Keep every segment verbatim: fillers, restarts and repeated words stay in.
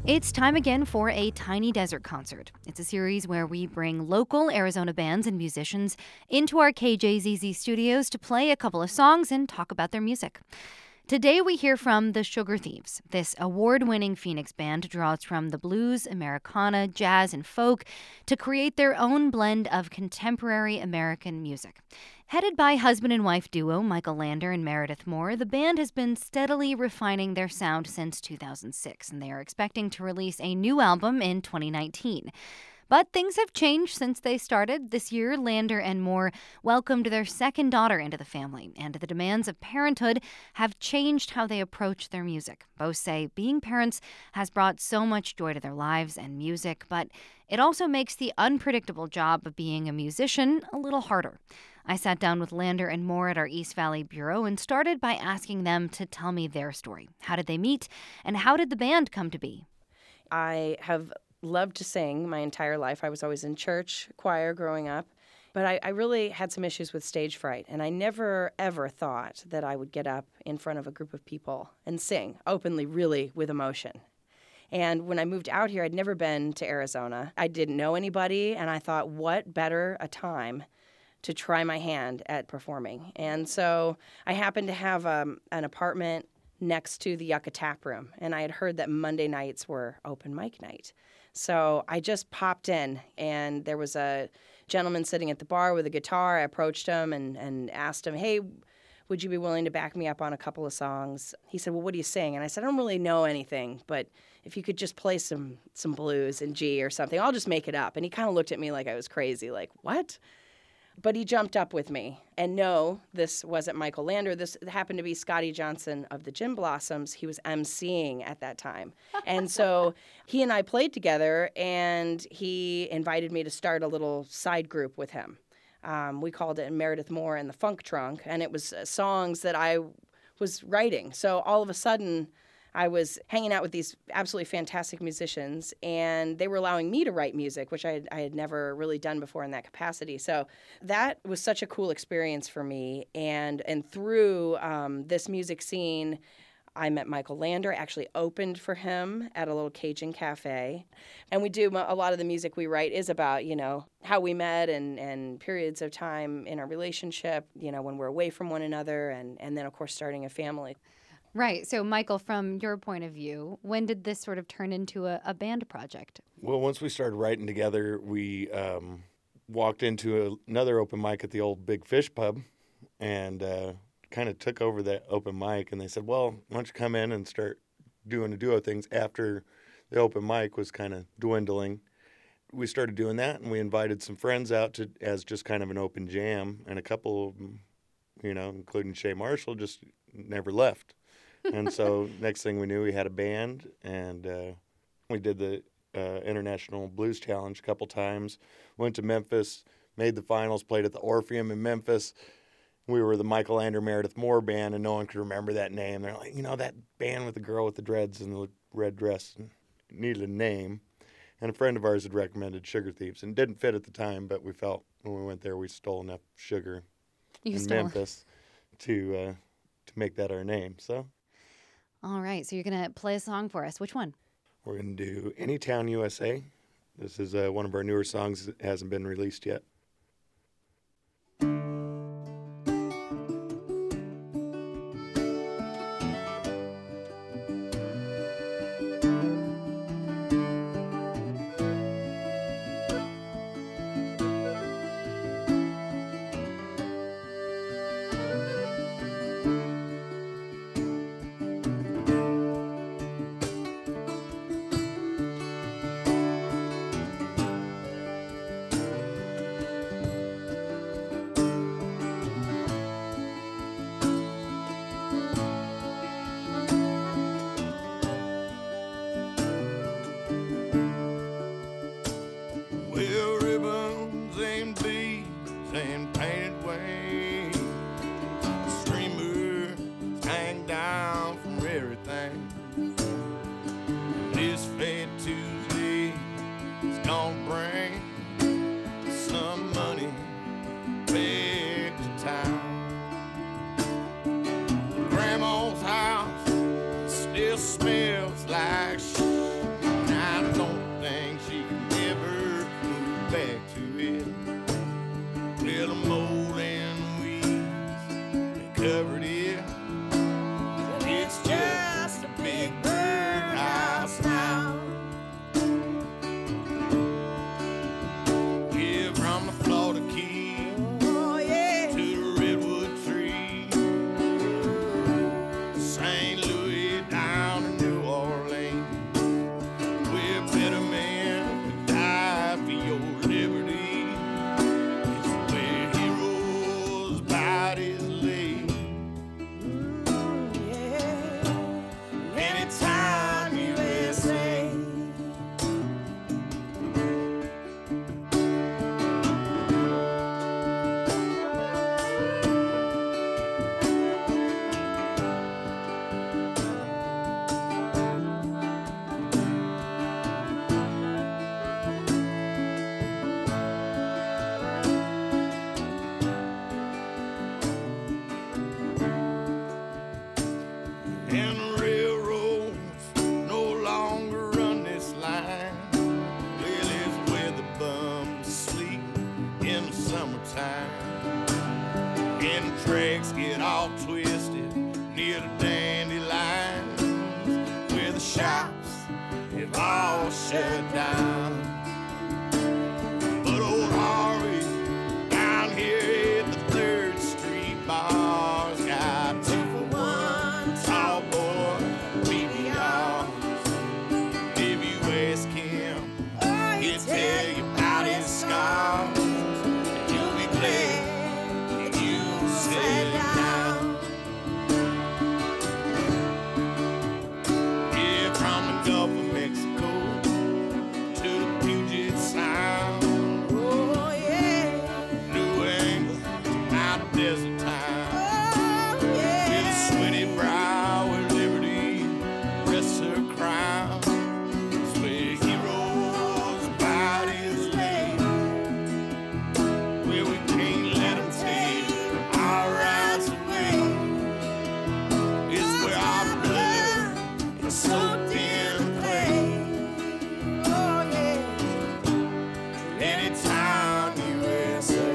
It's time again for a Tiny Desert Concert. It's a series where we bring local Arizona bands and musicians into our K J Z Z studios to play a couple of songs and talk about their music. Today we hear from the Sugar Thieves. This award-winning Phoenix band draws from the blues, Americana, jazz, and folk to create their own blend of contemporary American music. Headed by husband and wife duo Michael Lander and Meredith Moore, the band has been steadily refining their sound since two thousand six, and they are expecting to release a new album in twenty nineteen. But things have changed since they started. This year, Lander and Moore welcomed their second daughter into the family, and the demands of parenthood have changed how they approach their music. Both say being parents has brought so much joy to their lives and music, but it also makes the unpredictable job of being a musician a little harder. I sat down with Lander and Moore at our East Valley Bureau and started by asking them to tell me their story. How did they meet, and how did the band come to be? I have loved to sing my entire life. I was always in church choir growing up, but I, I really had some issues with stage fright, and I never, ever thought that I would get up in front of a group of people and sing openly, really with emotion. And when I moved out here, I'd never been to Arizona. I didn't know anybody, and I thought, what better a time to try my hand at performing. And so I happened to have um, an apartment next to the Yucca Tap Room, and I had heard that Monday nights were open mic night. So I just popped in, and there was a gentleman sitting at the bar with a guitar. I approached him and, and asked him, hey, would you be willing to back me up on a couple of songs? He said, well, what do you sing? And I said, I don't really know anything, but if you could just play some some blues in G or something, I'll just make it up. And he kind of looked at me like I was crazy, like, what? But he jumped up with me. And no, this wasn't Michael Lander. This happened to be Scotty Johnson of the Gin Blossoms. He was emceeing at that time. And so he and I played together, and he invited me to start a little side group with him. Um, we called it Meredith Moore and the Funk Trunk, and it was uh, songs that I was writing. So all of a sudden, I was hanging out with these absolutely fantastic musicians, and they were allowing me to write music, which I had, I had never really done before in that capacity. So that was such a cool experience for me. And and through um, this music scene, I met Michael Lander, actually opened for him at a little Cajun cafe. And we do a lot of the music we write is about, you know, how we met and, and periods of time in our relationship, you know, when we're away from one another, and, and then, of course, starting a family. Right. So, Michael, from your point of view, when did this sort of turn into a, a band project? Well, once we started writing together, we um, walked into a, another open mic at the old Big Fish Pub and uh, kind of took over that open mic. And they said, well, why don't you come in and start doing the duo things after the open mic was kind of dwindling. We started doing that, and we invited some friends out to as just kind of an open jam. And a couple of them, you know, including Shay Marshall, just never left. And so next thing we knew, we had a band, and uh, we did the uh, International Blues Challenge a couple times, went to Memphis, made the finals, played at the Orpheum in Memphis. We were the Michael Lander Meredith Moore band, and no one could remember that name. They're like, you know, that band with the girl with the dreads and the red dress needed a name. And a friend of ours had recommended Sugar Thieves, and it didn't fit at the time, but we felt when we went there we stole enough sugar You in stole. Memphis to uh, to make that our name. So All right. So you're going to play a song for us. Which one? we're going to do Anytown, U S A. This is uh, one of our newer songs that hasn't been released yet. it all shut down. But old Harvey down here at the Third Street bar's got two for one tall boy B B Rs. If you ask him, he'll tell you about his scars. And you'll be glad that you sat down. Yeah, from the Gulf of Mexico to the Puget Sound. Oh, yeah. New England, out of desert time. Oh, With a yeah. sweaty brow where liberty rests her crown. It's where heroes' bodies lay. Where we can't let them take our rights away. It's where our blood is soaked in clay. Oh, yeah. Anytime U S A.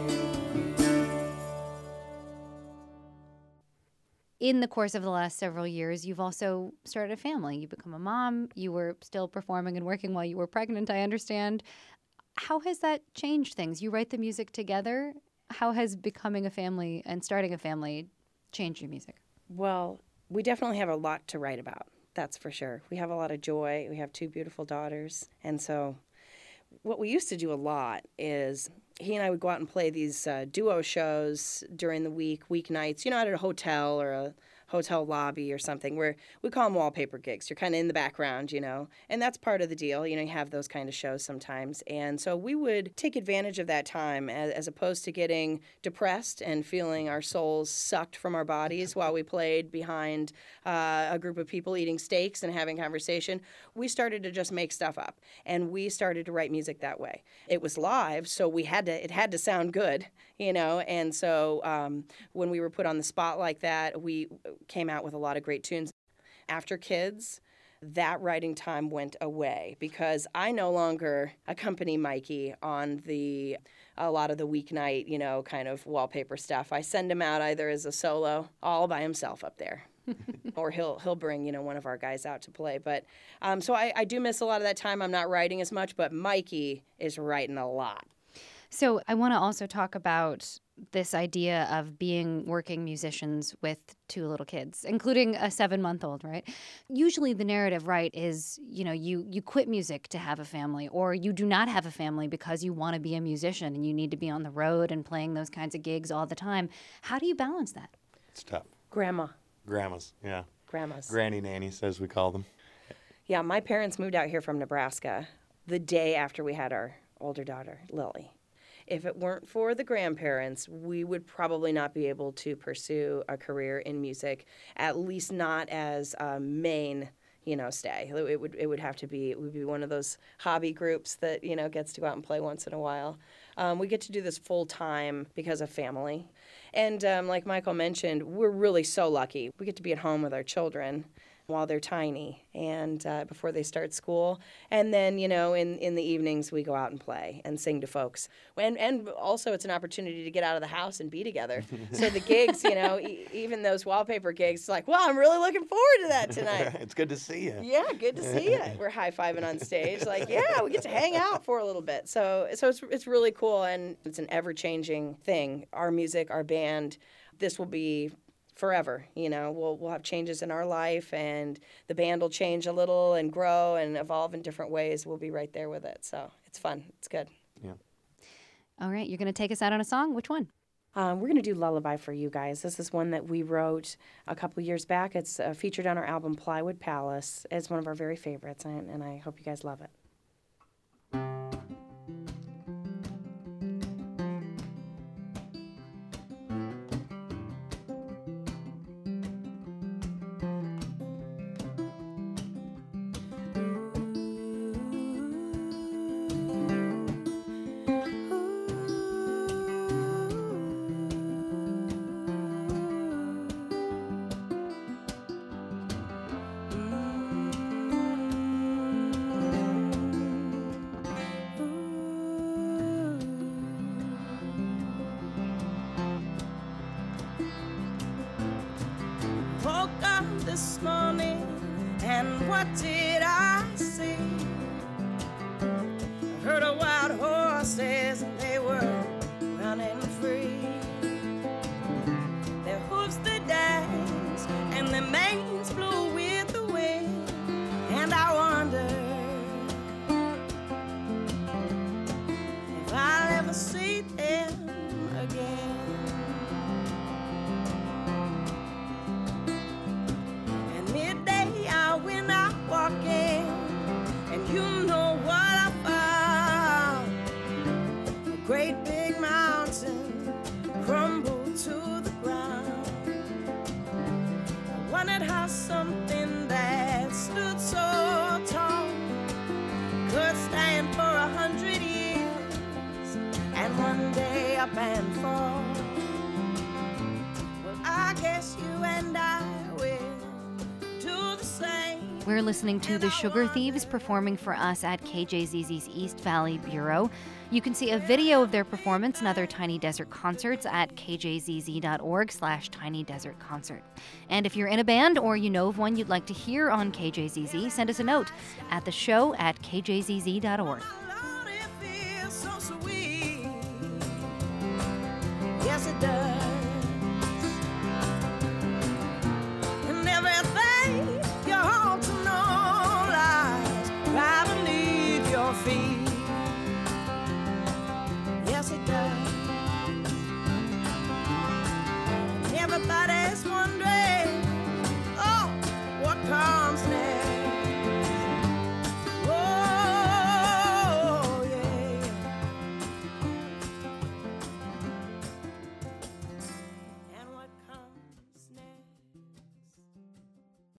In the course of the last several years, you've also started a family. You've become a mom. You were still performing and working while you were pregnant, I understand. How has that changed things? You write the music together. How has becoming a family and starting a family changed your music? Well, we definitely have a lot to write about. That's for sure. We have a lot of joy. We have two beautiful daughters. And so what we used to do a lot is he and I would go out and play these uh, duo shows during the week, weeknights, you know, at a hotel or a hotel lobby or something, where we call them wallpaper gigs. You're kind of in the background, you know, and that's part of the deal. You know, you have those kind of shows sometimes. And so we would take advantage of that time as, as opposed to getting depressed and feeling our souls sucked from our bodies while we played behind uh, a group of people eating steaks and having conversation. We started to just make stuff up, and we started to write music that way. It was live, so we had to, it had to sound good, you know, and so um, when we were put on the spot like that, we came out with a lot of great tunes. After kids, that writing time went away because I no longer accompany Mikey on the a lot of the weeknight, you know, kind of wallpaper stuff. I send him out either as a solo, all by himself up there, or he'll he'll bring, you know, one of our guys out to play. But um, so I, I do miss a lot of that time. I'm not writing as much, but Mikey is writing a lot. So I want to also talk about this idea of being working musicians with two little kids, including a seven-month-old, right? Usually the narrative, right, is, you know, you, you quit music to have a family, or you do not have a family because you want to be a musician and you need to be on the road and playing those kinds of gigs all the time. How do you balance that? It's tough. Grandma. Grandmas, yeah. Grandmas. Granny nannies, as we call them. Yeah, my parents moved out here from Nebraska the day after we had our older daughter, Lily. If it weren't for the grandparents, we would probably not be able to pursue a career in music, at least not as a main, you know, stay. It would it would have to be, it would be one of those hobby groups that, you know, gets to go out and play once in a while. Um, we get to do this full time because of family. And um, like Michael mentioned, we're really so lucky. We get to be at home with our children while they're tiny and uh, before they start school. And then, you know, in, in the evenings we go out and play and sing to folks. And, and also it's an opportunity to get out of the house and be together. So the gigs, you know, e- even those wallpaper gigs, it's like, well, I'm really looking forward to that tonight. It's good to see you. Yeah, good to see you. We're high-fiving on stage. Like, yeah, we get to hang out for a little bit. So so it's it's really cool, and it's an ever-changing thing. Our music, our band, this will be forever, you know. We'll we'll have changes in our life, and the band will change a little and grow and evolve in different ways. We'll be right there with it. So it's fun. It's good. Yeah. All right, you're going to take us out on a song. Which one? Um, we're going to do Lullaby for You Guys. This is one that we wrote a couple years back. It's uh, featured on our album Plywood Palace. It's one of our very favorites, and, and I hope you guys love it. Woke up this morning, and what did I see? you know what I found. A great big mountain crumbled to the ground. I wondered how something that stood so tall could stand for a hundred years and one day up and fall. Well, I guess you and I will do the same. We're listening to the Sugar Thieves performing for us at K J Z Z's East Valley Bureau. You can see a video of their performance and other Tiny Desert concerts at kjzz.org slash Tiny Desert Concert. And if you're in a band or you know of one you'd like to hear on K J Z Z, send us a note at the show at k j z z dot org. Lord, it feels so sweet. Yes, it does. And everything you hope to know lies right beneath your feet. Yes, it does. And everybody